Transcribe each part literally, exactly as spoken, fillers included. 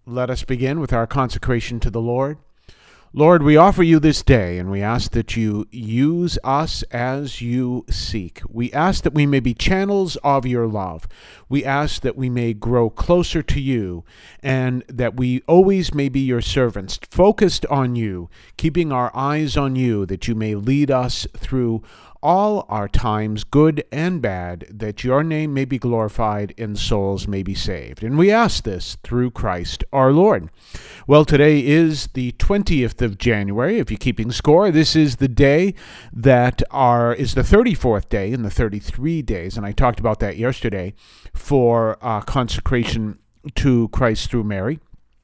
Let us begin with our consecration to the Lord. Lord, we offer you this day, and we ask that you use us as you seek. We ask that we may be channels of your love. We ask that we may grow closer to you, and that we always may be your servants, focused on you, keeping our eyes on you, that you may lead us through all our times, good and bad, that your name may be glorified and souls may be saved. And we ask this through Christ our Lord. Well, today is the twentieth of January. If you're keeping score, this is the day that are is the thirty-fourth day in the thirty-three days, and I talked about that yesterday, for uh, consecration to Christ through Mary.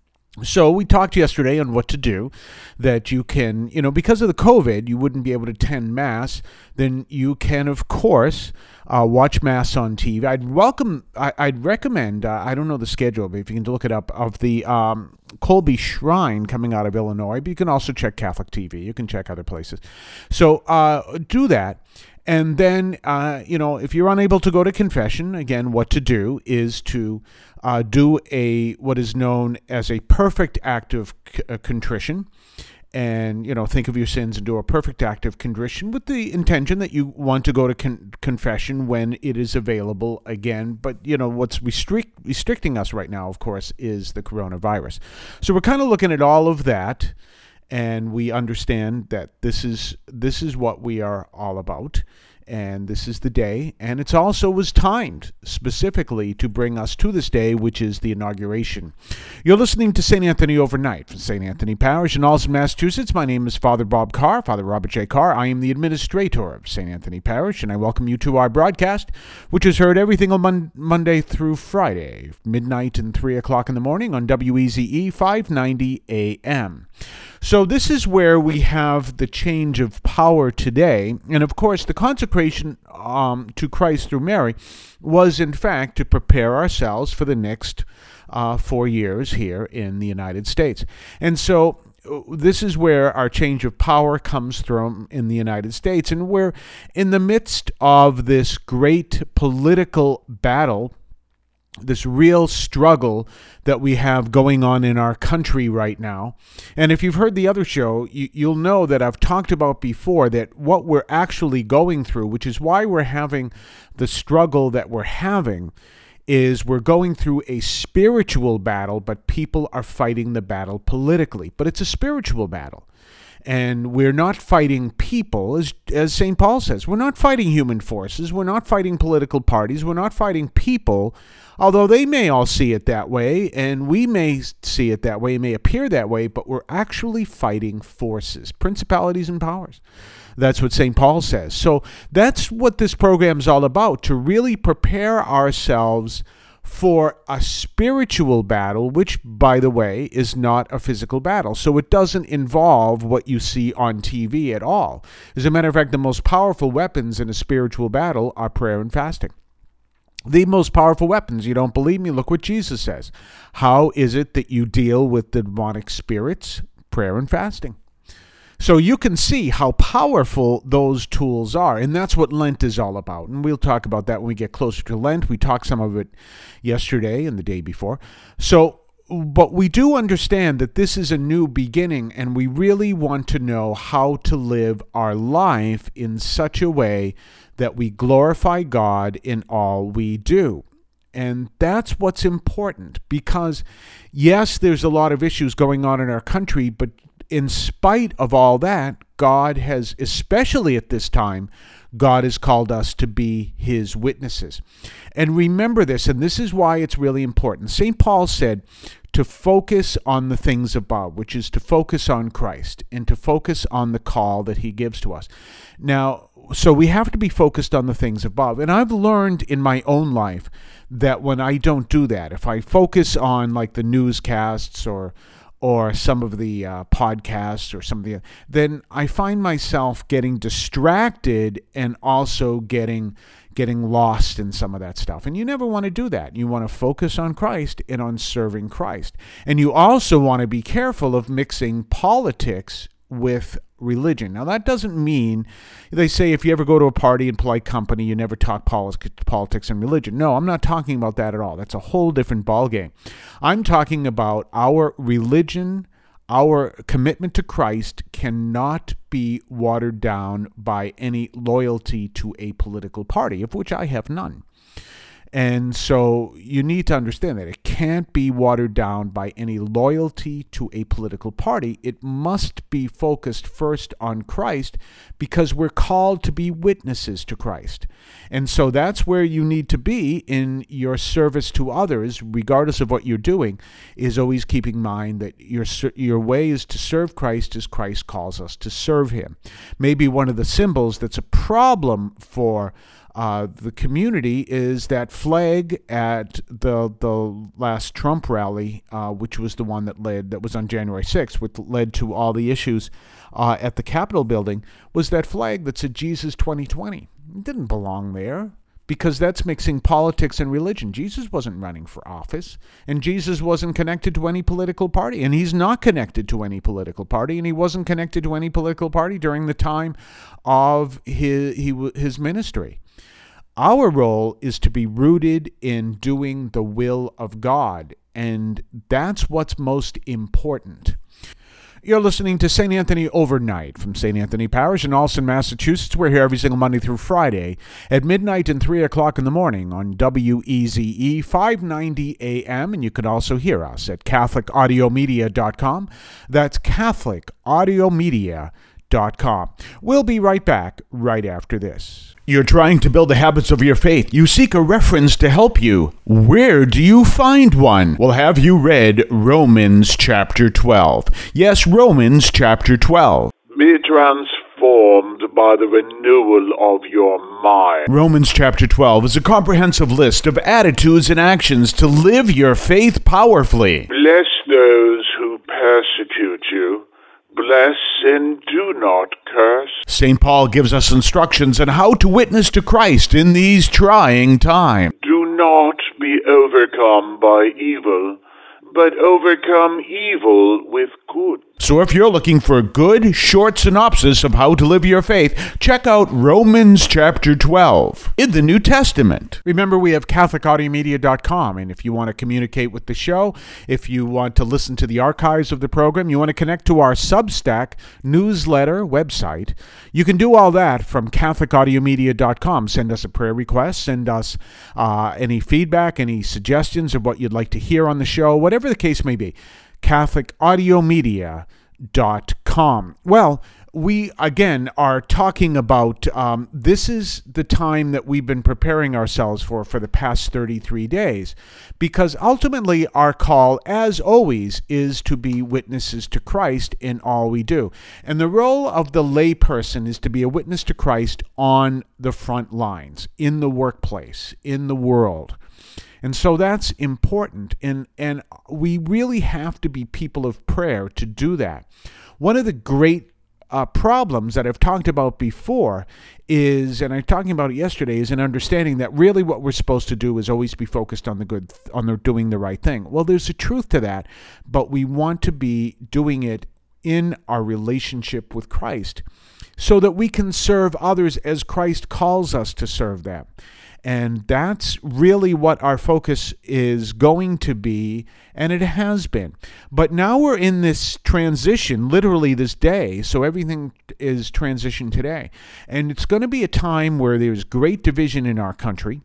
So we talked yesterday on what to do, that you can, you know, because of the COVID, you wouldn't be able to attend Mass. Then you can, of course, uh, watch Mass on T V. I'd welcome, I, I'd recommend, uh, I don't know the schedule, but if you can look it up, of the um, Colby Shrine coming out of Illinois. But you can also check Catholic T V. You can check other places. So uh, do that. And then, uh, you know, if you're unable to go to confession, again, what to do is to uh, do a what is known as a perfect act of c- uh, contrition. And, you know, think of your sins and do a perfect act of contrition with the intention that you want to go to con- confession when it is available again. But, you know, what's restrict- restricting us right now, of course, is the coronavirus. So we're kind of looking at all of that. And we understand that this is this is what we are all about, and this is the day. And it also was timed specifically to bring us to this day, which is the inauguration. You're listening to Saint Anthony Overnight from Saint Anthony Parish in Allston, Massachusetts. My name is Father Bob Carr, Father Robert J. Carr. I am the administrator of Saint Anthony Parish, and I welcome you to our broadcast, which is heard every single mon- Monday through Friday, midnight and three o'clock in the morning on W E Z E five ninety A M. So this is where we have the change of power today. And of course, the consecration um, to Christ through Mary was, in fact, to prepare ourselves for the next uh, four years here in the United States. And so this is where our change of power comes from in the United States. And we're in the midst of this great political battle, this real struggle that we have going on in our country right now. And if you've heard the other show, you, you'll know that I've talked about before that what we're actually going through, which is why we're having the struggle that we're having, is we're going through a spiritual battle, but people are fighting the battle politically. But it's a spiritual battle. And we're not fighting people, as as Saint Paul says. We're not fighting human forces. We're not fighting political parties. We're not fighting people, although they may all see it that way, and we may see it that way, it may appear that way, but we're actually fighting forces, principalities and powers. That's what Saint Paul says. So that's what this program is all about, to really prepare ourselves for a spiritual battle, which, by the way, is not a physical battle. So it doesn't involve what you see on T V at all. As a matter of fact, the most powerful weapons in a spiritual battle are prayer and fasting. The most powerful weapons. You don't believe me? Look what Jesus says. How is it that you deal with the demonic spirits? Prayer and fasting. So you can see how powerful those tools are, and that's what Lent is all about. And we'll talk about that when we get closer to Lent. We talked some of it yesterday and the day before. So, but we do understand that this is a new beginning, and we really want to know how to live our life in such a way that we glorify God in all we do. And that's what's important, because yes, there's a lot of issues going on in our country, but in spite of all that, God has, especially at this time, God has called us to be his witnesses. And remember this, and this is why it's really important. Saint Paul said to focus on the things above, which is to focus on Christ and to focus on the call that he gives to us. Now, so we have to be focused on the things above. And I've learned in my own life that when I don't do that, if I focus on like the newscasts or or some of the uh, podcasts or some of the, then I find myself getting distracted and also getting getting lost in some of that stuff. And you never want to do that. You want to focus on Christ and on serving Christ. And you also want to be careful of mixing politics with religion. Now, that doesn't mean, they say if you ever go to a party in polite company, you never talk politics and religion. No, I'm not talking about that at all. That's a whole different ballgame. I'm talking about our religion. Our commitment to Christ cannot be watered down by any loyalty to a political party, of which I have none. And so you need to understand that it can't be watered down by any loyalty to a political party. It must be focused first on Christ because we're called to be witnesses to Christ. And so that's where you need to be in your service to others, regardless of what you're doing, is always keeping in mind that your your way is to serve Christ as Christ calls us to serve him. Maybe one of the symbols that's a problem for Uh, the community is that flag at the the last Trump rally, uh, which was the one that led, that was on January sixth, which led to all the issues uh, at the Capitol building, was that flag that said Jesus twenty twenty. It didn't belong there because that's mixing politics and religion. Jesus wasn't running for office, and Jesus wasn't connected to any political party, and he's not connected to any political party, and he wasn't connected to any political party during the time of his, he, his ministry. Our role is to be rooted in doing the will of God, and that's what's most important. You're listening to Saint Anthony Overnight from Saint Anthony Parish in Allston, Massachusetts. We're here every single Monday through Friday at midnight and three o'clock in the morning on W E Z E five ninety A M, and you can also hear us at Catholic Audio Media dot com. That's Catholic Audio Media dot com. We'll be right back right after this. You're trying to build the habits of your faith. You seek a reference to help you. Where do you find one? Well, have you read Romans chapter twelve? Yes, Romans chapter twelve. Be transformed by the renewal of your mind. Romans chapter twelve is a comprehensive list of attitudes and actions to live your faith powerfully. Bless those who persecute you. Bless and do not curse. Saint Paul gives us instructions on how to witness to Christ in these trying times. Do not be overcome by evil, but overcome evil with good. So if you're looking for a good, short synopsis of how to live your faith, check out Romans chapter twelve in the New Testament. Remember, we have Catholic Audio Media dot com, and if you want to communicate with the show, if you want to listen to the archives of the program, you want to connect to our Substack newsletter website, you can do all that from Catholic Audio Media dot com. Send us a prayer request, send us uh, any feedback, any suggestions of what you'd like to hear on the show, whatever the case may be. Catholic Audio Media dot com. Well, we again are talking about um, this is the time that we've been preparing ourselves for for the past thirty-three days, because ultimately our call, as always, is to be witnesses to Christ in all we do. And the role of the layperson is to be a witness to Christ on the front lines, in the workplace, in the world. And so that's important, and, and we really have to be people of prayer to do that. One of the great uh, problems that I've talked about before is, and I'm talking about it yesterday, is an understanding that really what we're supposed to do is always be focused on the good, on the doing the right thing. Well, there's a truth to that, but we want to be doing it in our relationship with Christ so that we can serve others as Christ calls us to serve them. And that's really what our focus is going to be, and it has been. But now we're in this transition, literally this day, so everything is transition today. And it's going to be a time where there's great division in our country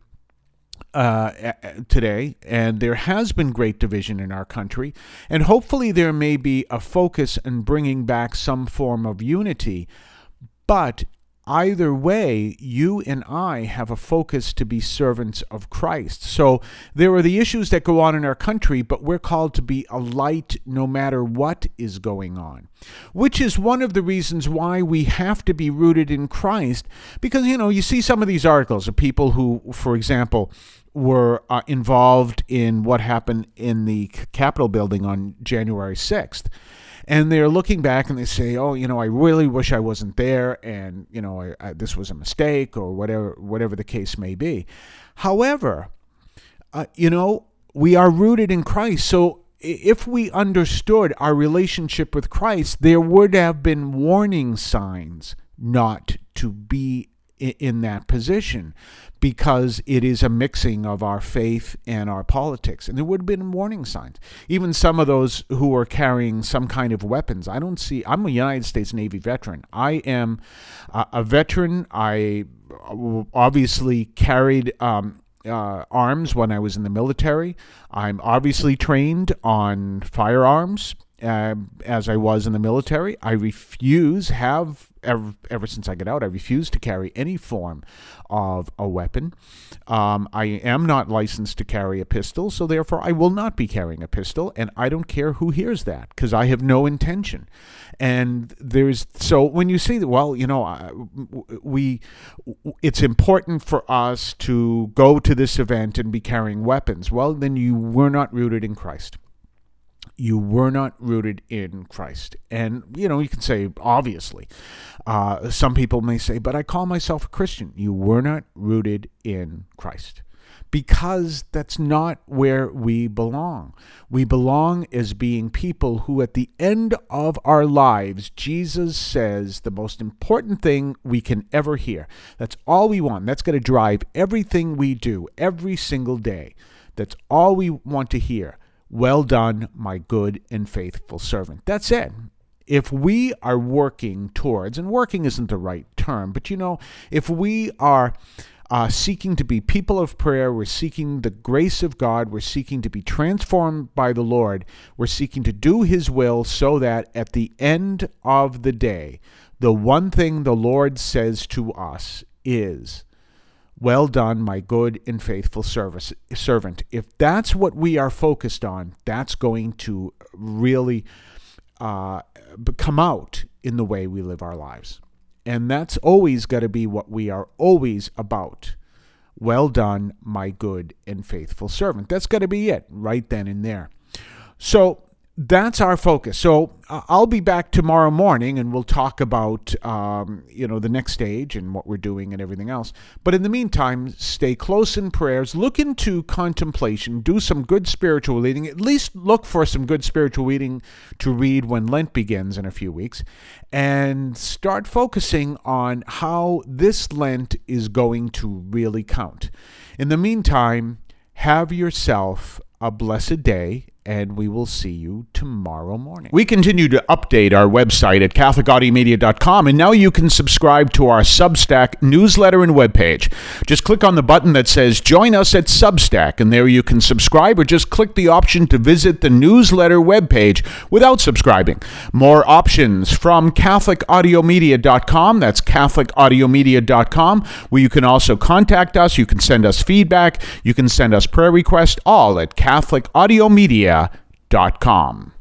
uh, today, and there has been great division in our country. And hopefully there may be a focus in bringing back some form of unity. But either way, you and I have a focus to be servants of Christ. So there are the issues that go on in our country, but we're called to be a light no matter what is going on, which is one of the reasons why we have to be rooted in Christ. Because, you know, you see some of these articles of people who, for example, were uh, involved in what happened in the Capitol building on January sixth. And they're looking back and they say, oh, you know, I really wish I wasn't there, and, you know, I, I, this was a mistake, or whatever whatever the case may be. However, uh, you know, we are rooted in Christ. So if we understood our relationship with Christ, there would have been warning signs not to be in that position, because it is a mixing of our faith and our politics. And there would have been warning signs. Even some of those who are carrying some kind of weapons. I don't see, I'm a United States Navy veteran. I am a, a veteran. I obviously carried um, uh, arms when I was in the military. I'm obviously trained on firearms uh, as I was in the military. I refuse, have Ever, ever since I got out, I refuse to carry any form of a weapon. Um, I am not licensed to carry a pistol, so therefore I will not be carrying a pistol, and I don't care who hears that, because I have no intention. And there's, so when you say that, well, you know, we, it's important for us to go to this event and be carrying weapons, well, then you were not rooted in Christ. You were not rooted in Christ. And, you know, you can say, obviously, uh, some people may say, but I call myself a Christian. You were not rooted in Christ, because that's not where we belong. We belong as being people who, at the end of our lives, Jesus says the most important thing we can ever hear. That's all we want. That's going to drive everything we do every single day. That's all we want to hear. Well done, my good and faithful servant. That's it. If we are working towards, and working isn't the right term, but you know, if we are uh, seeking to be people of prayer, we're seeking the grace of God, we're seeking to be transformed by the Lord, we're seeking to do His will, so that at the end of the day, the one thing the Lord says to us is, well done, my good and faithful service, servant. If that's what we are focused on, that's going to really uh, come out in the way we live our lives. And that's always got to be what we are always about. Well done, my good and faithful servant. That's got to be it right then and there. So that's our focus. So uh, I'll be back tomorrow morning, and we'll talk about, um, you know, the next stage and what we're doing and everything else. But in the meantime, stay close in prayers, look into contemplation, do some good spiritual reading, at least look for some good spiritual reading to read when Lent begins in a few weeks, and start focusing on how this Lent is going to really count. In the meantime, have yourself a blessed day, and we will see you tomorrow morning. We continue to update our website at Catholic Audio Media dot com, and now you can subscribe to our Substack newsletter and webpage. Just click on the button that says Join Us at Substack, and there you can subscribe, or just click the option to visit the newsletter webpage without subscribing. More options from Catholic Audio Media dot com. That's Catholic Audio Media dot com, where you can also contact us. You can send us feedback. You can send us prayer requests, all at Catholic Audio Media dot com.